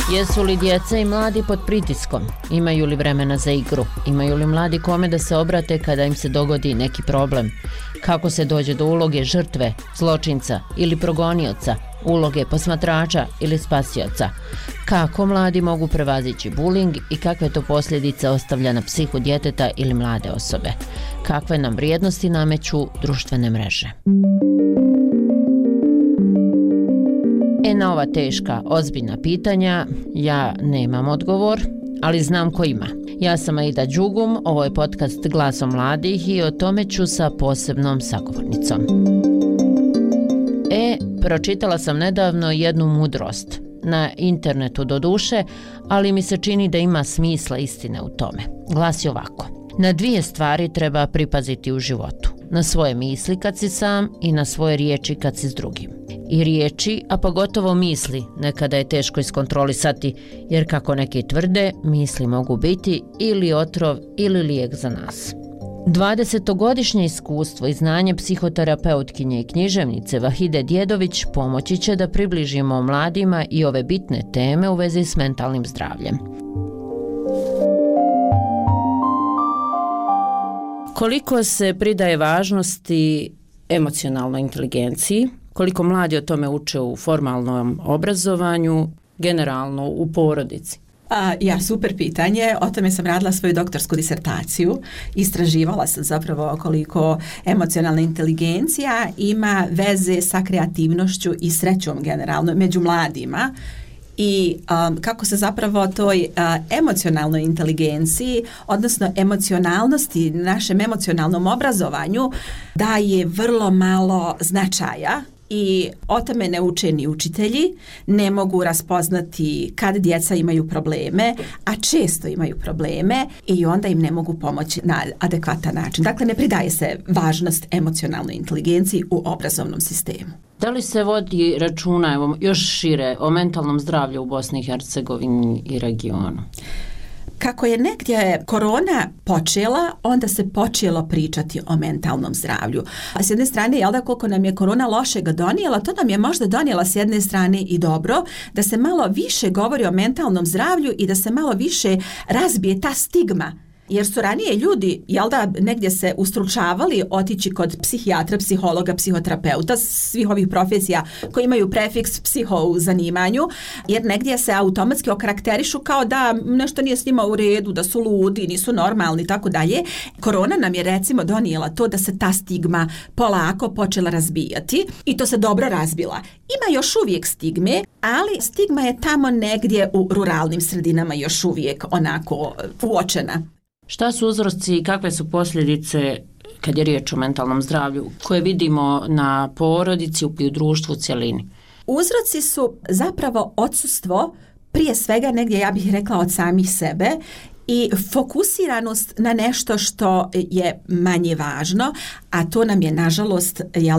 Jesu li djeca i mladi pod pritiskom? Imaju li vremena za igru? Imaju li mladi kome da se obrate kada im se dogodi neki problem? Kako se dođe do uloge žrtve, zločinca ili progonioca, uloge posmatrača ili spasioca? Kako mladi mogu prevazići buling i kakve to posljedice ostavlja na psihu djeteta ili mlade osobe? Kakve nam vrijednosti nameću društvene mreže? Na ova teška, ozbiljna pitanja ja nemam odgovor, ali znam ko ima. Ja sam Aida Đugum, ovo je podcast Glasom mladih i o tome ću sa posebnom sagovornicom. Pročitala sam nedavno jednu mudrost, na internetu doduše, ali mi se čini da ima smisla istine u tome. Glasi ovako: na dvije stvari treba pripaziti u životu. Na svoje misli kad si sam i na svoje riječi kad si s drugim. I riječi, a pogotovo misli, nekada je teško iskontrolisati, jer kako neki tvrde, misli mogu biti ili otrov ili lijek za nas. 20-godišnje iskustvo i znanje psihoterapeutkinje i književnice Vahide Djedović pomoći će da približimo mladima i ove bitne teme u vezi s mentalnim zdravljem. Koliko se pridaje važnosti emocionalnoj inteligenciji, koliko mladi o tome uče u formalnom obrazovanju, generalno u porodici? Super pitanje. O tome sam radila svoju doktorsku disertaciju. Istraživala sam zapravo koliko emocionalna inteligencija ima veze sa kreativnošću i srećom generalno među mladima. I kako se zapravo toj emocionalnoj inteligenciji, odnosno emocionalnosti, našem emocionalnom obrazovanju daje vrlo malo značaja. I o tome ne uče ni učitelji, ne mogu raspoznati kad djeca imaju probleme, a često imaju probleme i onda im ne mogu pomoći na adekvatan način. Dakle, ne pridaje se važnost emocionalnoj inteligenciji u obrazovnom sistemu. Da li se vodi računa, evo, još šire, o mentalnom zdravlju u Bosni i Hercegovini i regionu? Kako je negdje korona počela, onda se počelo pričati o mentalnom zdravlju. A s jedne strane, jel da, koliko nam je korona lošega donijela, to nam je možda donijela s jedne strane i dobro, da se malo više govori o mentalnom zdravlju i da se malo više razbije ta stigma. Jer su ranije ljudi, jel da, negdje se ustručavali otići kod psihijatra, psihologa, psihoterapeuta, svih ovih profesija koji imaju prefiks psiho u zanimanju, jer negdje se automatski okarakterišu kao da nešto nije s njima u redu, da su ludi, nisu normalni i tako dalje. Korona nam je recimo donijela to da se ta stigma polako počela razbijati i to se dobro razbila. Ima još uvijek stigme, ali stigma je tamo negdje u ruralnim sredinama još uvijek onako uočena. Šta su uzroci i kakve su posljedice kad je riječ o mentalnom zdravlju koje vidimo na porodici i u društvu u cjelini? Uzroci su zapravo odsustvo, prije svega negdje ja bih rekla od samih sebe, i fokusiranost na nešto što je manje važno, a to nam je nažalost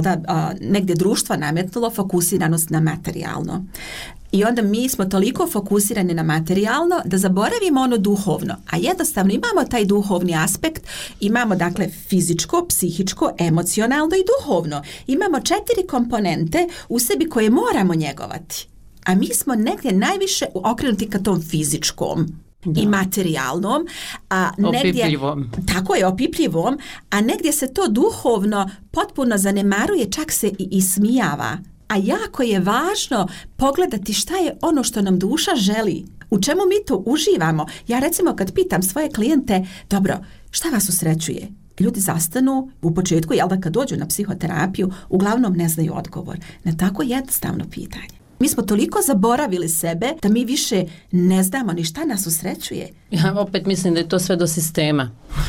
negdje društvo nametnulo, fokusiranost na materijalno. I onda mi smo toliko fokusirani na materijalno da zaboravimo ono duhovno, a jednostavno imamo taj duhovni aspekt, imamo dakle fizičko, psihičko, emocionalno i duhovno. Imamo 4 komponente u sebi koje moramo njegovati, a mi smo negdje najviše okrenuti ka tom fizičkom. Da. I materijalnom, a negdje, opipljivom. Tako je, opipljivom, a negdje se to duhovno potpuno zanemaruje, čak se i ismijava. A jako je važno pogledati šta je ono što nam duša želi, u čemu mi to uživamo. Ja recimo kad pitam svoje klijente, dobro, šta vas usrećuje? Ljudi zastanu u početku, jel da, kad dođu na psihoterapiju, uglavnom ne znaju odgovor na tako jednostavno pitanje. Mi smo toliko zaboravili sebe da mi više ne znamo ni šta nas usrećuje. Ja opet mislim da je to sve do sistema.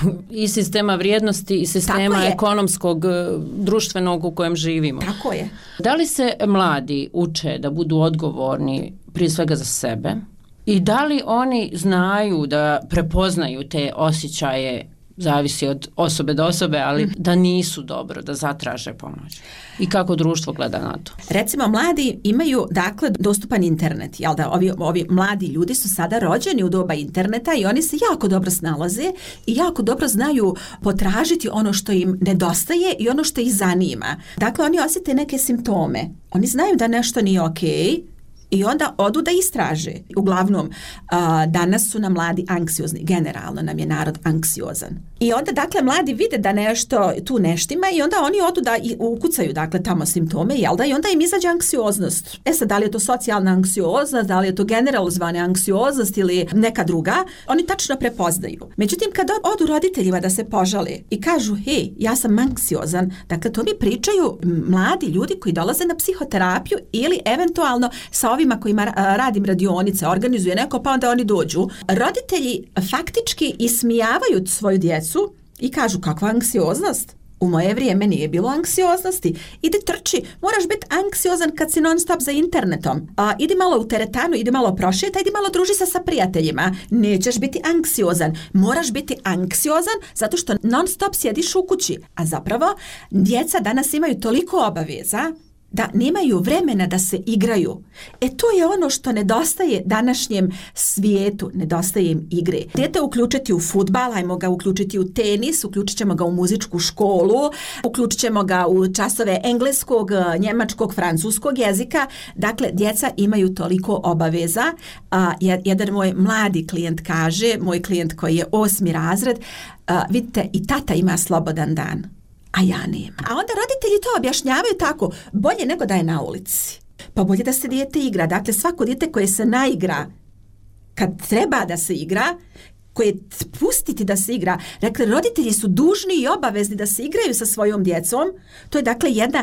I sistema vrijednosti i sistema ekonomskog, društvenog u kojem živimo. Tako je. Da li se mladi uče da budu odgovorni prije svega za sebe? I da li oni znaju da prepoznaju te osjećaje, zavisi od osobe do osobe, ali da nisu dobro, da zatraže pomoć? I kako društvo gleda na to? Recimo, mladi imaju, dakle, dostupan internet. Jel da, ovi mladi ljudi su sada rođeni u doba interneta i oni se jako dobro snalaze i jako dobro znaju potražiti ono što im nedostaje i ono što ih zanima. Dakle, oni osjete neke simptome. Oni znaju da nešto nije okej, I onda odu da istraže. Uglavnom, danas su nam mladi anksiozni. Generalno nam je narod anksiozan. I onda, dakle, mladi vide da nešto tu neštima i onda oni odu da ukucaju, dakle, tamo simptome, jel da? I onda im izađe anksioznost. Sad, da li je to socijalna anksioznost, da li je to generalizovana anksioznost ili neka druga, oni tačno prepoznaju. Međutim, kad odu roditeljima da se požale i kažu, hej, ja sam anksiozan, dakle, to mi pričaju mladi ljudi koji dolaze na psihoterapiju ili eventualno sa ovima kojima radim radionice, organizuje neko, pa onda oni dođu. Roditelji faktički ismijavaju svoju djecu i kažu, kakva anksioznost? U moje vrijeme nije bilo anksioznosti. Idi trči, moraš biti anksiozan kad si non stop za internetom. Idi malo u teretanu, idi malo prošeta, idi malo druži se sa prijateljima. Nećeš biti anksiozan. Moraš biti anksiozan zato što non stop sjediš u kući. A zapravo, djeca danas imaju toliko obaveza da nemaju vremena da se igraju. To je ono što nedostaje današnjem svijetu, nedostaje im igre. Dijete uključiti u fudbal, ajmo ga uključiti u tenis, uključit ćemo ga u muzičku školu, uključit ćemo ga u časove engleskog, njemačkog, francuskog jezika. Dakle, djeca imaju toliko obaveza. Jedan moj mladi klijent kaže, moj klijent koji je 8. razred, vidite, i tata ima slobodan dan, a ja nema. A onda roditelji to objašnjavaju tako, bolje nego da je na ulici. Pa bolje da se dijete igra. Dakle, svako dijete koje se naigra kad treba da se igra, koje pustiti da se igra. Dakle, roditelji su dužni i obavezni da se igraju sa svojom djecom. To je, dakle, jedna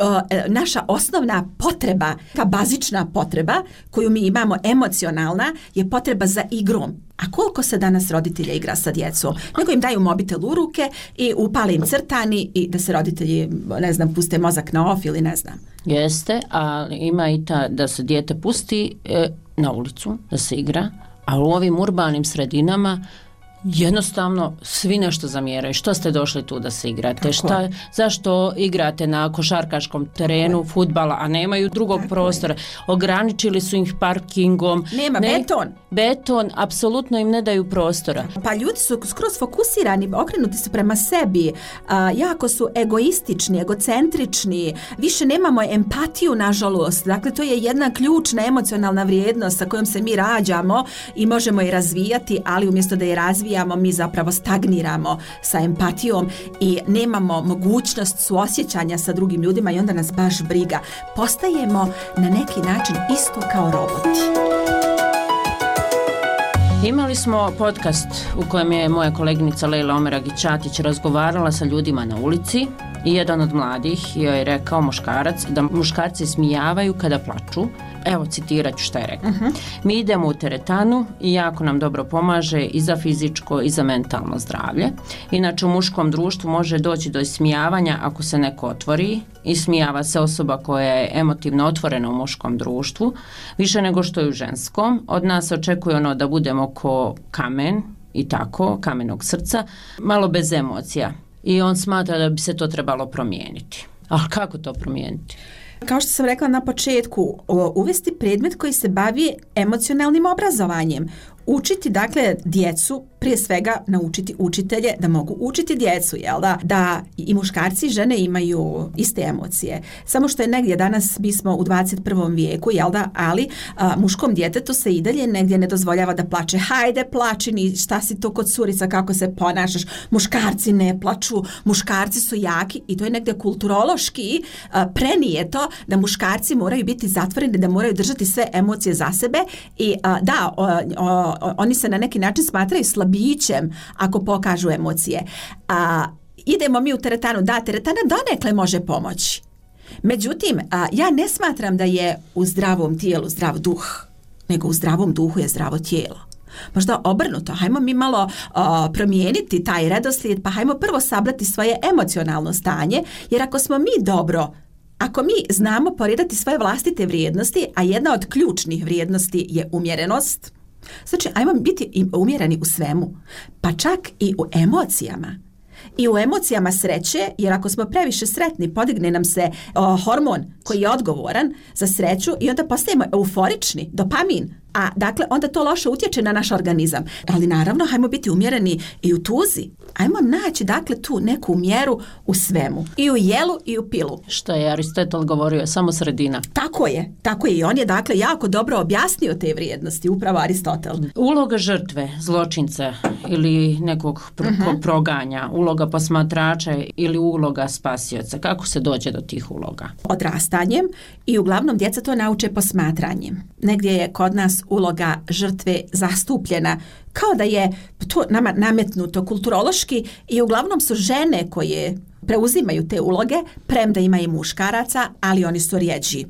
naša osnovna potreba, ta bazična potreba koju mi imamo, emocionalna, je potreba za igrom. A koliko se danas roditelja igra sa djecom? Nego im daju mobitel u ruke i upale im crtani i da se roditelji, ne znam, puste mozak na off ili ne znam. Jeste, ali ima i ta da se dijete pusti na ulicu, da se igra, a u ovim urbanim sredinama jednostavno svi nešto zamjeraju. Što ste došli tu da se igrate? Zašto igrate na košarkaškom terenu fudbala, a nemaju drugog prostora? Ograničili su ih parkingom. Nema beton, apsolutno im ne daju prostora. Pa ljudi su skroz fokusirani, okrenuti su prema sebi, jako su egoistični, egocentrični, više nemamo empatiju, nažalost. Dakle, to je jedna ključna emocionalna vrijednost sa kojom se mi rađamo i možemo je razvijati, ali umjesto da je razvijamo, mi zapravo stagniramo sa empatijom i nemamo mogućnost suosjećanja sa drugim ljudima i onda nas baš briga. Postajemo na neki način isto kao roboti. Imali smo podcast u kojem je moja koleginica Lejla Omeragić-Ćatić razgovarala sa ljudima na ulici i jedan od mladih joj je rekao, muškarac, da muškarci smijavaju kada plaču. Evo, citirat ću šta je rekao. Mi idemo u teretanu i jako nam dobro pomaže i za fizičko i za mentalno zdravlje. Inače, u muškom društvu može doći do ismijavanja ako se neko otvori. Ismijava se osoba koja je emotivno otvorena u muškom društvu, više nego što je u ženskom. Od nas se očekuje ono da budemo ko kamen i tako, kamenog srca, malo bez emocija. I on smatra da bi se to trebalo promijeniti. A kako to promijeniti? Kao što sam rekla na početku, uvesti predmet koji se bavi emocionalnim obrazovanjem. Učiti, dakle, djecu, prije svega naučiti učitelje da mogu učiti djecu, jel da? Da i muškarci i žene imaju iste emocije. Samo što je negdje danas, mi smo u 21. vijeku, jel da? Ali muškom djetetu se i dalje negdje ne dozvoljava da plače. Hajde, plači, ni šta si to kod curica, kako se ponašaš. Muškarci ne plaču, muškarci su jaki i to je negdje kulturološki prenijeto da muškarci moraju biti zatvoreni, da moraju držati sve emocije za sebe i da, oni se na neki način smatraju slabićem ako pokažu emocije. Idemo mi u teretanu, da, teretana donekle može pomoći. Međutim, ja ne smatram da je u zdravom tijelu zdrav duh, nego u zdravom duhu je zdravo tijelo. Možda obrnuto, hajmo mi malo promijeniti taj redoslijed, pa hajmo prvo sabrati svoje emocionalno stanje, jer ako smo mi dobro, ako mi znamo poredati svoje vlastite vrijednosti, a jedna od ključnih vrijednosti je umjerenost, znači ajmo biti umjereni u svemu, pa čak i u emocijama. I u emocijama sreće, jer ako smo previše sretni, podigne nam se hormon koji je odgovoran za sreću i onda postajemo euforični, dopamin. A dakle, onda to loše utječe na naš organizam. Ali naravno, hajmo biti umjereni i u tuzi. Ajmo naći, dakle, tu neku mjeru u svemu. I u jelu i u pilu. Što je Aristotel govorio, samo sredina. Tako je. I on je, dakle, jako dobro objasnio te vrijednosti, upravo Aristotel. Uloga žrtve, zločinca ili nekog proganja, uloga posmatrača ili uloga spasioca. Kako se dođe do tih uloga? Odrastanjem i uglavnom djeca to nauče posmatranjem. Negdje je kod nas uloga žrtve zastupljena kao da je to nama nametnuto kulturološki i uglavnom su žene koje preuzimaju te uloge, premda ima i muškaraca, ali oni su rjeđi.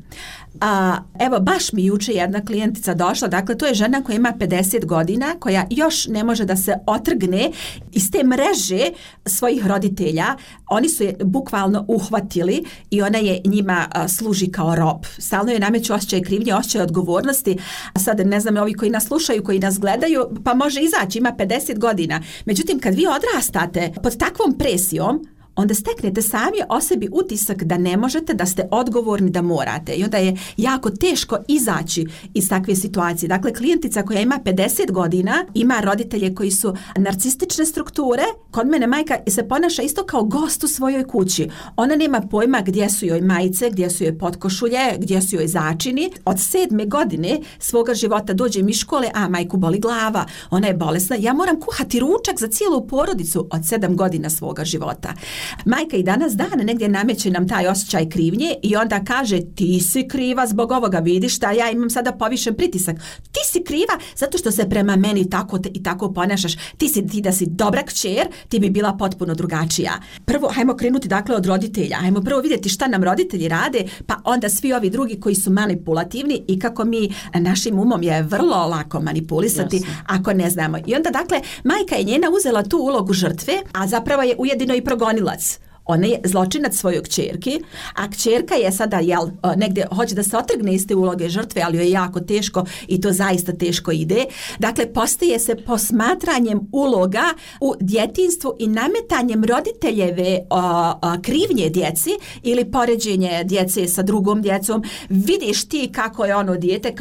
Evo, baš mi juče jedna klijentica došla, dakle to je žena koja ima 50 godina, koja još ne može da se otrgne iz te mreže svojih roditelja. Oni su je bukvalno uhvatili i ona je njima služi kao rob. Stalno je nameću osjećaj krivnje, osjećaj odgovornosti. A sad ne znam, ovi koji nas slušaju, koji nas gledaju, pa može izaći, ima 50 godina. Međutim, kad vi odrastate pod takvom presijom, onda steknete sami o sebi utisak da ne možete, da ste odgovorni, da morate. I onda je jako teško izaći iz takve situacije. Dakle, klijentica koja ima 50 godina, ima roditelje koji su narcistične strukture. Kod mene majka se ponaša isto kao gost u svojoj kući. Ona nema pojma gdje su joj majice, gdje su joj potkošulje, gdje su joj začini. Od 7. godine svoga života dođe mi iz škole, a majku boli glava, ona je bolesna. Ja moram kuhati ručak za cijelu porodicu od 7 godina svoga života. Majka i danas dana negdje nameće nam taj osjećaj krivnje i onda kaže ti si kriva zbog ovoga, vidiš da ja imam sada povišen pritisak. Ti si kriva zato što se prema meni tako i tako ponašaš. Ti da si dobra kćer, ti bi bila potpuno drugačija. Prvo, hajmo krenuti dakle od roditelja. Hajmo prvo vidjeti šta nam roditelji rade, pa onda svi ovi drugi koji su manipulativni i kako mi našim umom je vrlo lako manipulisati. Jasne. Ako ne znamo. I onda dakle, majka je njena uzela tu ulogu žrtve, a zapravo je ujedino i progonilac. Ona je zločinac svojoj kćerki, a kćerka je sada negdje hoće da se otrgne iz te uloge žrtve, ali joj je jako teško i to zaista teško ide. Dakle, postaje se posmatranjem uloga u djetinjstvu i nametanjem roditeljeve krivnje djeci ili poređenje djece sa drugom djecom. Vidiš ti kako je ono dijete,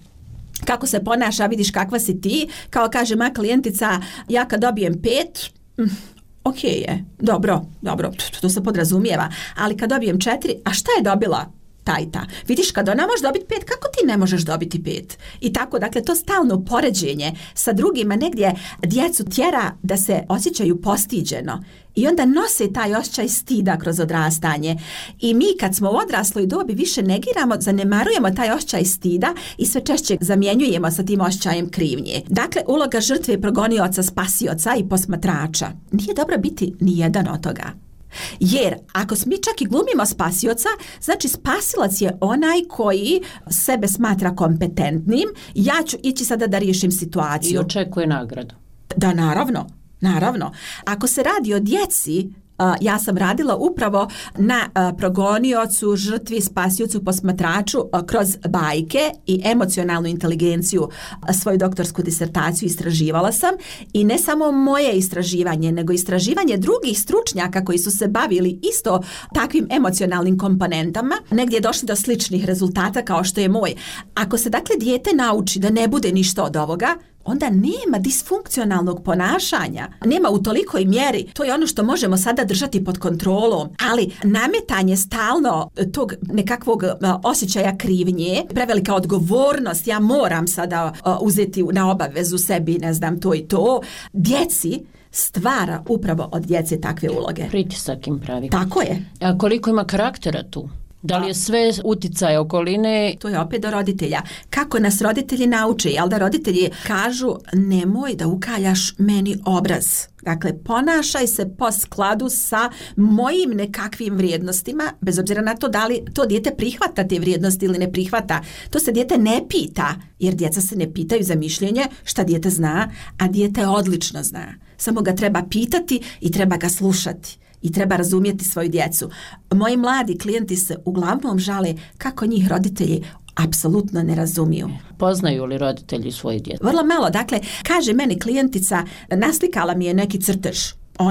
kako se ponaša, vidiš kakva si ti. Kao kaže moja klijentica, ja kad dobijem 5... Ok je, dobro, to se podrazumijeva, ali kad dobijem 4, a šta je dobila ta? Vidiš, kad ona može dobiti 5, kako ti ne možeš dobiti 5? I tako, dakle, to stalno poređenje sa drugima negdje djecu tjera da se osjećaju postiđeno i onda nose taj osjećaj stida kroz odrastanje. I mi kad smo u odrasloj dobi više negiramo, zanemarujemo taj osjećaj stida i sve češće zamjenjujemo sa tim osjećajem krivnje. Dakle, uloga žrtve, progonioca, spasioca i posmatrača. Nije dobro biti nijedan od toga. Jer ako mi čak i glumimo spasioca, znači spasilac je onaj koji sebe smatra kompetentnim, ja ću ići sada da riješim situaciju. I očekuje nagradu. Da, naravno. Ako se radi o djeci, ja sam radila upravo na progoniocu, žrtvi, spasiocu, posmatraču kroz bajke i emocionalnu inteligenciju. Svoju doktorsku disertaciju istraživala sam i ne samo moje istraživanje, nego istraživanje drugih stručnjaka koji su se bavili isto takvim emocionalnim komponentama, negdje došli do sličnih rezultata kao što je moj. Ako se dakle dijete nauči da ne bude ništa od ovoga, onda nema disfunkcionalnog ponašanja. Nema u tolikoj mjeri. To je ono što možemo sada držati pod kontrolom. Ali nametanje stalno tog nekakvog osjećaja krivnje, prevelika odgovornost, ja moram sada uzeti na obavezu sebi, ne znam, to i to, djeci stvara upravo od djece takve uloge. Pritisak im pravi. Tako je. A koliko ima karaktera tu? Da li je sve utjecaj okoline? To je opet do roditelja. Kako nas roditelji nauče? Jel da roditelji kažu nemoj da ukaljaš meni obraz. Dakle, ponašaj se po skladu sa mojim nekakvim vrijednostima, bez obzira na to da li to dijete prihvata te vrijednosti ili ne prihvata. To se dijete ne pita, jer djeca se ne pitaju za mišljenje šta dijete zna, a dijete odlično zna. Samo ga treba pitati i treba ga slušati. I treba razumjeti svoju djecu. Moji mladi klijenti se uglavnom žale kako njih roditelji apsolutno ne razumiju. Poznaju li roditelji svoje djece? Vrlo malo. Dakle, kaže meni klijentica, naslikala mi je neki crtež. Ona.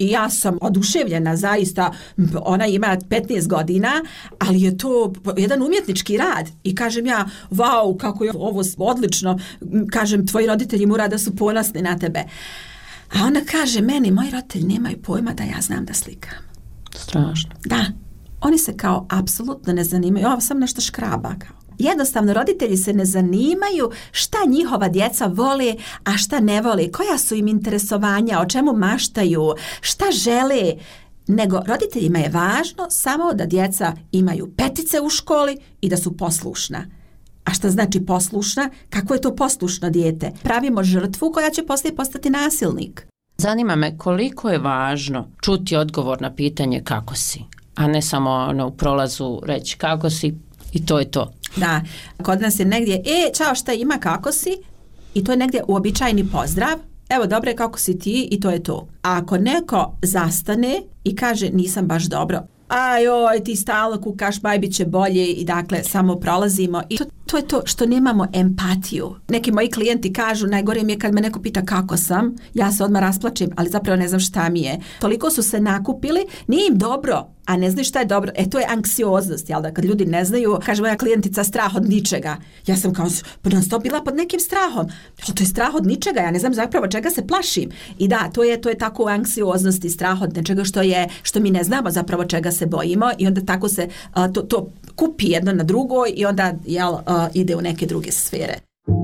i ja sam oduševljena zaista, ona ima 15 godina, ali je to jedan umjetnički rad i kažem ja, vau, kako je ovo odlično, kažem, tvoji roditelji mora da su ponosni na tebe. A ona kaže meni, moji roditelji nemaju pojma da ja znam da slikam. Strašno. Da, oni se kao apsolutno ne zanimaju, ovo sam nešto škraba kao. Jednostavno, roditelji se ne zanimaju šta njihova djeca vole, a šta ne vole, koja su im interesovanja, o čemu maštaju, šta žele, nego roditeljima je važno samo da djeca imaju petice u školi i da su poslušna. A šta znači poslušna? Kako je to poslušno dijete? Pravimo žrtvu koja će poslije postati nasilnik. Zanima me koliko je važno čuti odgovor na pitanje kako si, a ne samo u prolazu reći kako si i to je to. Da, kod nas je negdje, čao, šta ima, kako si? I to je negdje uobičajeni pozdrav. Evo, dobre, kako si ti? I to je to. A ako neko zastane i kaže nisam baš dobro, ajoj, ti stalno kukaš, bit će bolje i dakle samo prolazimo. I to je to što nemamo empatiju. Neki moji klijenti kažu, najgore mi je kad me neko pita kako sam, ja se odmah rasplačem, ali zapravo ne znam šta mi je. Toliko su se nakupili, nije im dobro, a ne znaju šta je dobro. To je anksioznost, jel da, kad ljudi ne znaju, kaže moja klijentica, strah od ničega. Ja sam kao non stop bila pod nekim strahom. To je strah od ničega, ja ne znam zapravo čega se plašim. I da, to je tako anksioznost i strah od nečega što mi ne znamo zapravo čega se bojimo i onda tako se to kupi jedno na drugo i onda ide u neke druge sfere.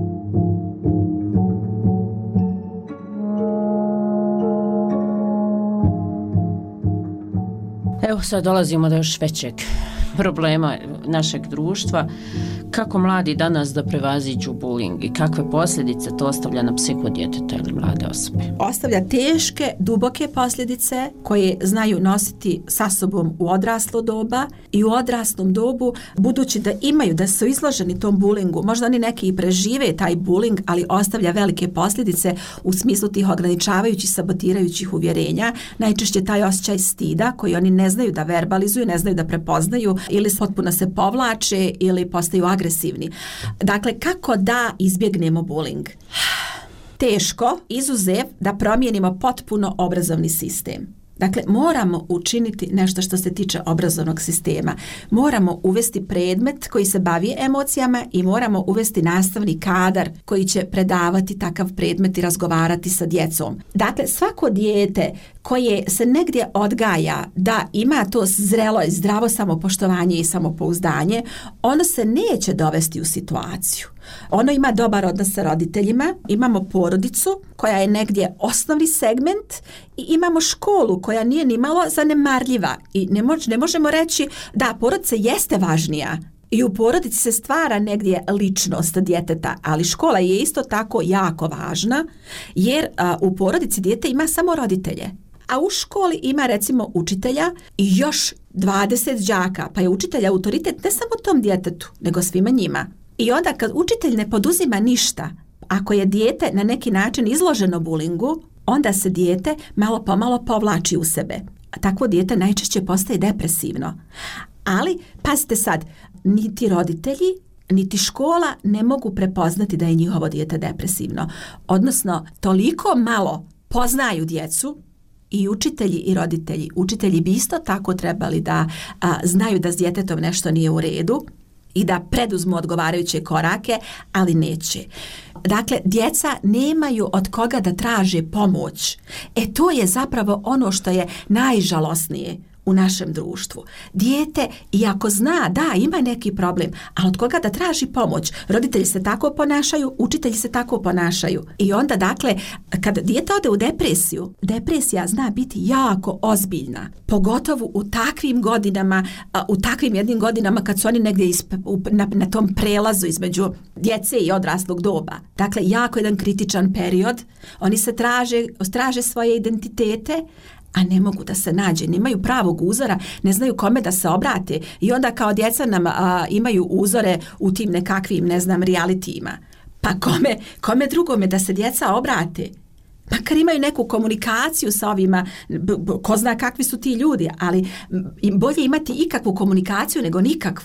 Evo sad dolazimo do još većeg problema našeg društva. Kako mladi danas da prevaziđu bullying i kakve posljedice to ostavlja na psihu djeteta ili mlade osobe? Ostavlja teške, duboke posljedice koje znaju nositi sa sobom u odraslo doba i u odraslom dobu, budući da su izloženi tom bullyingu. Možda oni neki i prežive taj bullying, ali ostavlja velike posljedice u smislu tih ograničavajućih, sabotirajućih uvjerenja. Najčešće taj osjećaj stida koji oni ne znaju da verbalizuju, ne znaju da prepoznaju ili potpuno se povlače ili postaju agresivni. Dakle, kako da izbjegnemo bullying? Teško, izuzev da promijenimo potpuno obrazovni sistem. Dakle, moramo učiniti nešto što se tiče obrazovnog sistema. Moramo uvesti predmet koji se bavi emocijama i moramo uvesti nastavni kadar koji će predavati takav predmet i razgovarati sa djecom. Dakle, svako dijete koje se negdje odgaja da ima to zrelo i zdravo samopoštovanje i samopouzdanje, ono se neće dovesti u situaciju. Ono ima dobar odnos sa roditeljima, imamo porodicu koja je negdje osnovni segment i imamo školu koja nije nimalo zanemarljiva i ne možemo reći da porodica jeste važnija. I u porodici se stvara negdje ličnost djeteta, ali škola je isto tako jako važna jer u porodici dijete ima samo roditelje. A u školi ima recimo učitelja i još 20 đaka, pa je učitelj autoritet ne samo tom djetetu, nego svima njima. I onda kad učitelj ne poduzima ništa, ako je dijete na neki način izloženo bullyingu, onda se dijete malo pomalo povlači u sebe. Takvo dijete najčešće postaje depresivno. Ali, pazite sad, niti roditelji, niti škola ne mogu prepoznati da je njihovo dijete depresivno. Odnosno, toliko malo poznaju djecu i učitelji i roditelji. Učitelji bi isto tako trebali da znaju da s djetetom nešto nije u redu i da preduzmu odgovarajuće korake, ali neće. Dakle, djeca nemaju od koga da traže pomoć. To je zapravo ono što je najžalosnije u našem društvu. Dijete, iako zna da ima neki problem, ali od koga da traži pomoć? Roditelji se tako ponašaju, učitelji se tako ponašaju. I onda, dakle, kad dijete ode u depresiju, depresija zna biti jako ozbiljna. Pogotovo u takvim godinama, u takvim jednim godinama kad su oni negdje na tom prelazu između djece i odraslog doba. Dakle, jako jedan kritičan period. Oni se traže svoje identitete, a ne mogu da se nađe, nemaju pravog uzora, ne znaju kome da se obrate i onda kao djeca nam imaju uzore u tim nekakvim, ne znam, realitijima. Pa kome drugome da se djeca obrate? Makar imaju neku komunikaciju sa ovima, ko zna kakvi su ti ljudi, ali bolje imati ikakvu komunikaciju nego nikakvu.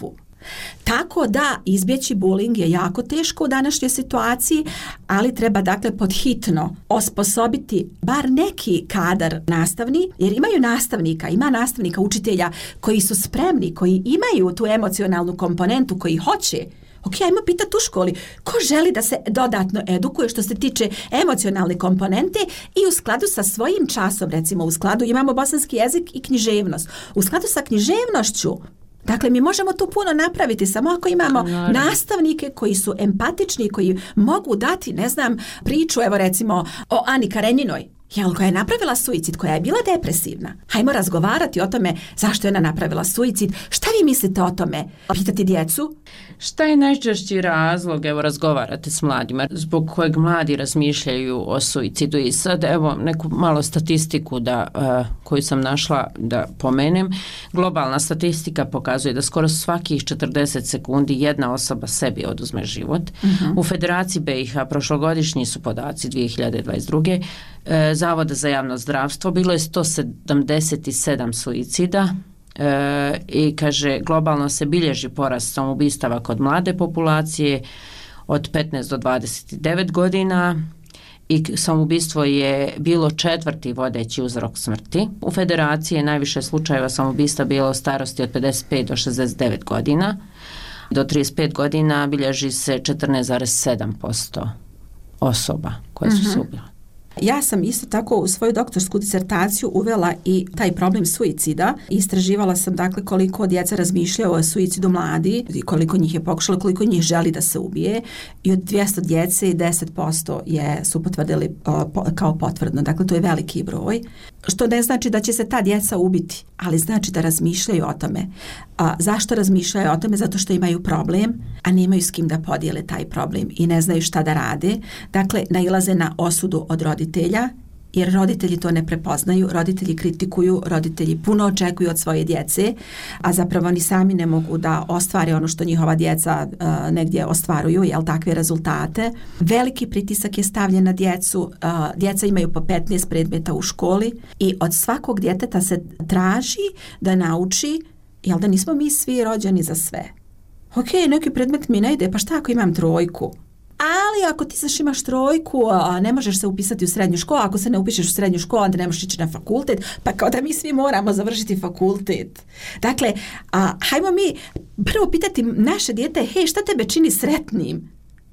Tako da izbjeći bullying je jako teško u današnjoj situaciji, ali treba dakle podhitno osposobiti bar neki kadar nastavni, jer imaju nastavnika, ima nastavnika, učitelja koji su spremni, koji imaju tu emocionalnu komponentu, koji hoće. Ok, ajmo pitati u školi, ko želi da se dodatno edukuje što se tiče emocionalne komponente i u skladu sa svojim časom, recimo u skladu imamo bosanski jezik i književnost. U skladu sa književnošću, dakle, mi možemo tu puno napraviti samo ako imamo nastavnike koji su empatični, koji mogu dati, ne znam, priču, evo recimo o Ani Karenjinoj, koja je napravila suicid, koja je bila depresivna. Hajmo razgovarati o tome zašto je ona napravila suicid. Šta vi mislite o tome? Pitati djecu? Šta je najčešći razlog, evo razgovarate s mladima, zbog kojeg mladi razmišljaju o suicidu? I sad evo neku malo statistiku koju sam našla da pomenem. Globalna statistika pokazuje da skoro svakih 40 sekundi jedna osoba sebi oduzme život. U Federaciji BiH prošlogodišnji su podaci 2022. Zavoda za javno zdravstvo bilo je 177 suicida i kaže globalno se bilježi porast samoubistava kod mlade populacije od 15 do 29 godina i samoubistvo je bilo 4. vodeći uzrok smrti. U Federaciji je najviše slučajeva samoubistva bilo u starosti od 55 do 69 godina. Do 35 godina bilježi se 14,7% osoba koje su se ubile. Ja sam isto tako u svoju doktorsku disertaciju uvela i taj problem suicida. Istraživala sam dakle koliko djeca razmišljaju o suicidu mladi, koliko njih je pokušalo, koliko njih želi da se ubije i od 200 djece 10% su potvrdili kao potvrdno. Dakle, to je veliki broj. Što ne znači da će se ta djeca ubiti, ali znači da razmišljaju o tome. Zašto razmišljaju o tome? Zato što imaju problem, a nemaju s kim da podijele taj problem i ne znaju šta da rade. Dakle, nailaze na osudu od roditelja, jer roditelji to ne prepoznaju, roditelji kritikuju, roditelji puno očekuju od svoje djece, a zapravo ni sami ne mogu da ostvare ono što njihova djeca negdje ostvaruju, takve rezultate. Veliki pritisak je stavljen na djecu, djeca imaju po 15 predmeta u školi i od svakog djeteta se traži da nauči, da nismo mi svi rođeni za sve. Ok, neki predmet mi ne ide, pa šta ako imam 3? Ali ako ti imaš 3, ne možeš se upisati u srednju školu, ako se ne upišeš u srednju školu, onda ne možeš ići na fakultet, pa kao da mi svi moramo završiti fakultet. Dakle, hajmo mi prvo pitati naše dijete, hej, šta tebe čini sretnim?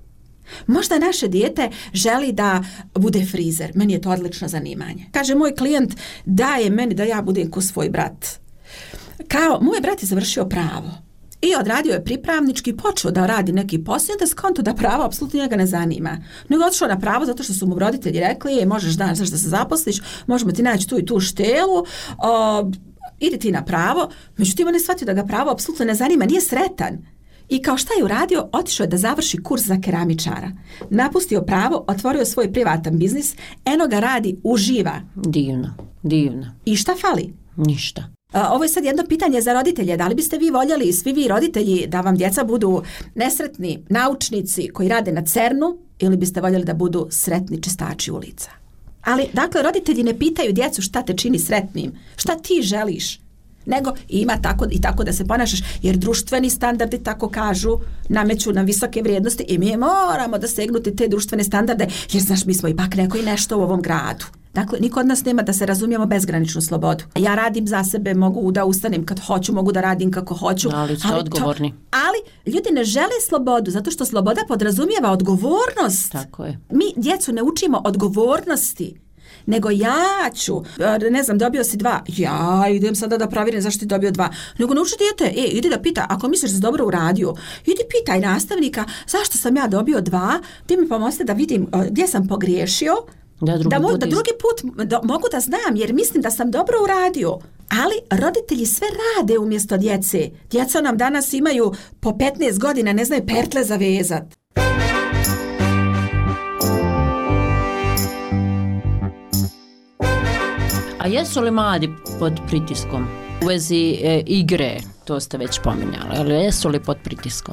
Možda naše dijete želi da bude frizer, meni je to odlično zanimanje. Kaže moj klijent, daje meni da ja budem ko svoj brat. Kao, moj brat je završio pravo. I odradio je pripravnički, počeo da radi neki posao, da skonto da pravo apsolutno njega ne zanima. Nego otišao na pravo zato što su mu roditelji rekli, možeš danas da se zaposliš, možemo ti naći tu i tu štelu, idi ti na pravo. Međutim, on je shvatio da ga pravo apsolutno ne zanima, nije sretan. I kao šta je uradio? Otišao je da završi kurs za keramičara. Napustio pravo, otvorio svoj privatan biznis, eno ga radi, uživa. Divno. I šta fali? Ništa. Ovo je sad jedno pitanje za roditelje. Da li biste vi voljeli, svi vi roditelji, da vam djeca budu nesretni naučnici koji rade na CERN-u ili biste voljeli da budu sretni čistači ulica? Ali, dakle, roditelji ne pitaju djecu šta te čini sretnim, šta ti želiš, nego ima tako da se ponašaš, jer društveni standardi, tako kažu, nameću nam visoke vrijednosti i mi moramo da segnuti te društvene standarde, jer znaš, mi smo ipak neko i nešto u ovom gradu. Dakle, niko od nas nema, da se razumijemo, bezgraničnu slobodu. Ja radim za sebe, mogu da ustanem kad hoću, mogu da radim kako hoću. Ali ste odgovorni. Ali ljudi ne žele slobodu, zato što sloboda podrazumijeva odgovornost. Tako je. Mi djecu ne učimo odgovornosti, nego ja ću, ne znam, dobio si 2, ja idem sada da provjerim zašto ti dobio 2. Nego nauči dijete, idi da pita, ako misliš da si dobro uradio, idi pitaj nastavnika zašto sam ja dobio 2, ti mi pomozite da vidim gdje sam pogriješio, da drugi put mogu da znam, jer mislim da sam dobro uradio. Ali roditelji sve rade umjesto djece. Djeca nam danas imaju po 15 godina, ne znaju pertle zavezat. A jesu li mladi pod pritiskom? U vezi igre, to ste već pominjali, ali jesu li pod pritiskom?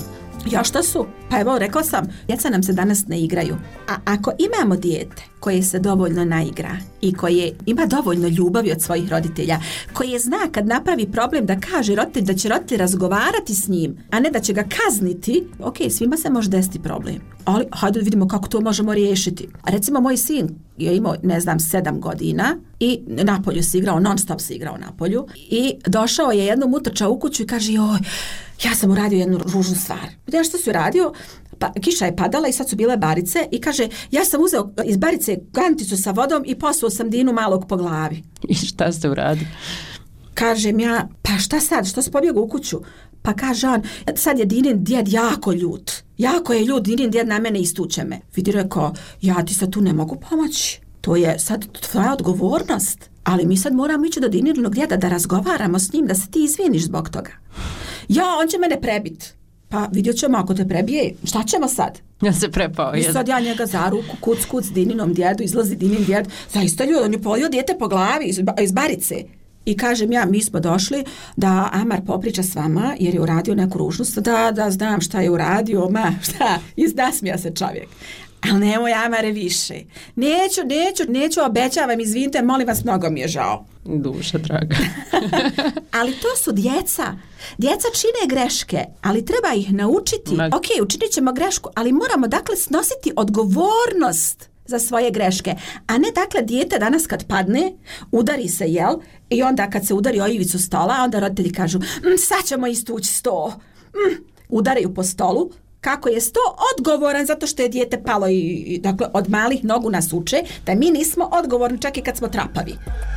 Ja što su? Pa evo, rekla sam, djeca nam se danas ne igraju. A ako imamo dijete koje se dovoljno naigra i koje ima dovoljno ljubavi od svojih roditelja, koje zna kad napravi problem da kaže roditelj da će roditelj razgovarati s njim, a ne da će ga kazniti, ok, svima se može desiti problem. Ali hajde vidimo kako to možemo riješiti. Recimo, moj sin je imao, 7 godina i napolju se igrao, non stop se igrao napolju i došao je jednom utrčao u kuću i kaže, joj, ja sam uradio jednu ružnu stvar. Ja što si uradio? Pa kiša je padala i sad su bile barice i kaže, ja sam uzeo iz barice kanticu sa vodom i posuo sam Dinu malog po glavi. I šta ste uradili? Kažem ja, pa šta sad, što si pobjegao u kuću? Pa kaže on, sad je Dinin djed jako ljut. Jako je ljut, Dinin djed na mene istuče me. Vidi, rekao, ja ti sad tu ne mogu pomoći. To je sad tvoja odgovornost. Ali mi sad moramo ići do Dininog djeda da razgovaramo s njim, da se ti izviniš zbog toga. Ja, on će mene prebit. Pa vidjet ćemo, ako te prebije, šta ćemo sad? Ja se prepao. I sad ja njega za ruku, kuc Dininom djedu, izlazi Dinin djed. Zaista ljud, on je polio dijete po glavi iz barice. I kažem ja, mi smo došli da Amar popriča s vama jer je uradio neku ružnost. Da, znam šta je uradio, šta, izdasmija se čovjek. Ali nemoj, Amare, više. Neću, obećavam, izvinite, molim vas, mnogo mi je žao. Duša draga. Ali to su djeca. Djeca čine greške, ali treba ih naučiti. Ok, učinit ćemo grešku, ali moramo dakle snositi odgovornost za svoje greške. A ne dakle dijete danas kad padne, udari se, jel? I onda kad se udari o ivicu stola, onda roditelji kažu, sad ćemo istući sto. Udaraju po stolu. Kako je sto odgovoran zato što je dijete palo i dakle od malih nogu nas uče da mi nismo odgovorni čak i kad smo trapavi.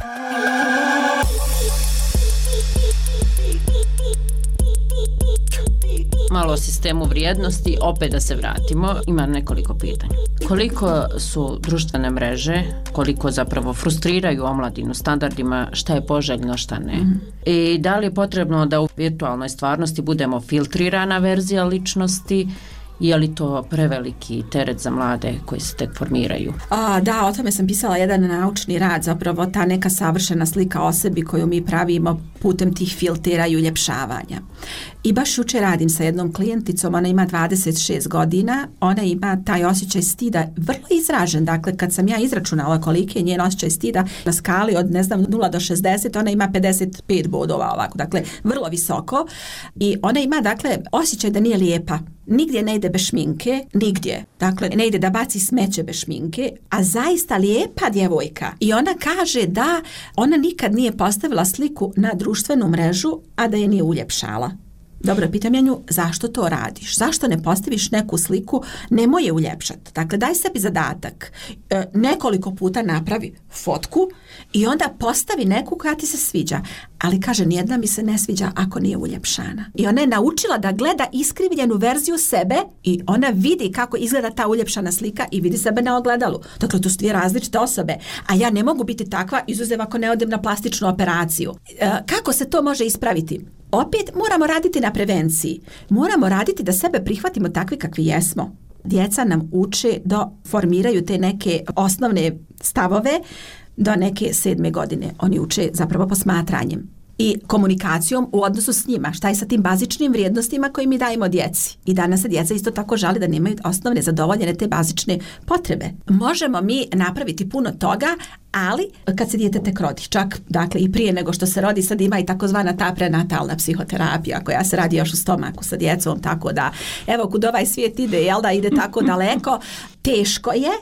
Malo o sistemu vrijednosti, opet da se vratimo, ima nekoliko pitanja. Koliko su društvene mreže, koliko zapravo frustriraju omladinu standardima, šta je poželjno, šta ne? I da li je potrebno da u virtualnoj stvarnosti budemo filtrirana verzija ličnosti, je li to preveliki teret za mlade koji se tek formiraju? Da, o tome sam pisala jedan naučni rad, zapravo ta neka savršena slika o sebi koju mi pravimo putem tih filtera i uljepšavanja. I baš jučer radim sa jednom klijenticom, ona ima 26 godina, ona ima taj osjećaj stida vrlo izražen, dakle kad sam ja izračunala koliki je njen osjećaj stida na skali od 0 do 60, ona ima 55 bodova ovako, dakle vrlo visoko i ona ima dakle osjećaj da nije lijepa. Nigdje ne ide bez šminke, nigdje. Dakle, ne ide da baci smeće bez šminke, a zaista lijepa djevojka. I ona kaže da ona nikad nije postavila sliku na društvenu mrežu, a da je nije uljepšala. Dobro, pitam ja nju, zašto to radiš? Zašto ne postaviš neku sliku, nemoj je uljepšati? Dakle, daj sebi zadatak, nekoliko puta napravi fotku i onda postavi neku koja ti se sviđa. Ali kaže, nijedna mi se ne sviđa ako nije uljepšana. I ona je naučila da gleda iskrivljenu verziju sebe i ona vidi kako izgleda ta uljepšana slika i vidi sebe na ogledalu. Dakle, to su dvije različite osobe. A ja ne mogu biti takva, izuzev ako ne odem na plastičnu operaciju. Kako se to može ispraviti? Opet moramo raditi na prevenciji. Moramo raditi da sebe prihvatimo takvi kakvi jesmo. Djeca nam uče da formiraju te neke osnovne stavove do neke 7. godine. Oni uče zapravo posmatranjem i komunikacijom u odnosu s njima. Šta je sa tim bazičnim vrijednostima koje mi dajemo djeci? I danas se djeca isto tako žali da nemaju osnovne zadovoljene te bazične potrebe. Možemo mi napraviti puno toga, ali kad se dijete tek rodi, čak dakle i prije nego što se rodi, sad ima i takozvana ta prenatalna psihoterapija koja se radi još u stomaku sa djecom, tako da evo kud ovaj svijet ide, jel da ide tako daleko, teško je,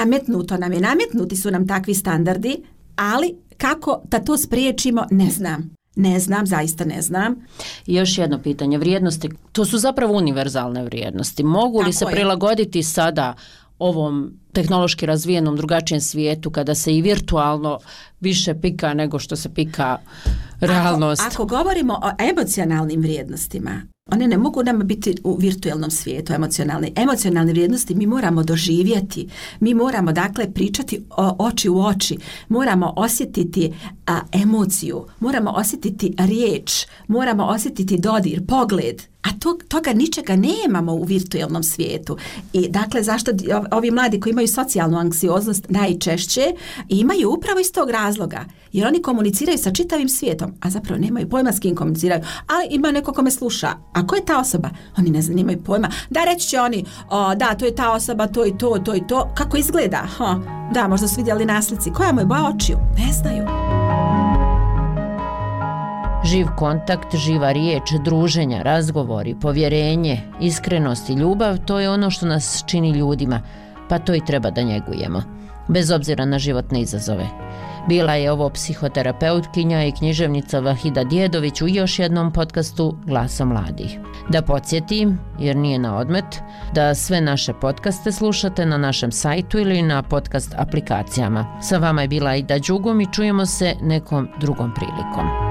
nametnuti su nam takvi standardi, ali kako da to spriječimo, ne znam. Zaista ne znam. I još jedno pitanje, vrijednosti, to su zapravo univerzalne vrijednosti. Mogu li se prilagoditi sada ovom tehnološki razvijenom drugačijem svijetu kada se i virtualno više pika nego što se pika realnost? Ako govorimo o emocionalnim vrijednostima, one ne mogu nam biti u virtualnom svijetu emocionalne vrijednosti mi moramo doživjeti, mi moramo dakle pričati oči u oči, moramo osjetiti emociju, moramo osjetiti riječ, moramo osjetiti dodir, pogled, a toga ničega nemamo u virtualnom svijetu. I dakle zašto ovi mladi koji imaju imaju socijalnu anksioznost najčešće i imaju upravo iz tog razloga. Jer oni komuniciraju sa čitavim svijetom, a zapravo nemaju pojma s kim komuniciraju. Ali ima neko ko me sluša. A ko je ta osoba? Oni ne znaju, nemaju pojma. Da, reći će oni, da, to je ta osoba, to i to, to i to. Kako izgleda? Da, možda su vidjeli na slici. Koja mu je boja očiju? Ne znaju. Živ kontakt, živa riječ, druženja, razgovori, povjerenje, iskrenost i ljubav, to je ono što nas čini ljudima, pa to i treba da njegujemo, bez obzira na životne izazove. Bila je ovo psihoterapeutkinja i književnica Vahida Djedović u još jednom podcastu Glasa mladih. Da podsjetim, jer nije na odmet, da sve naše podcaste slušate na našem sajtu ili na podcast aplikacijama. Sa vama je bila Aida Đugum i čujemo se nekom drugom prilikom.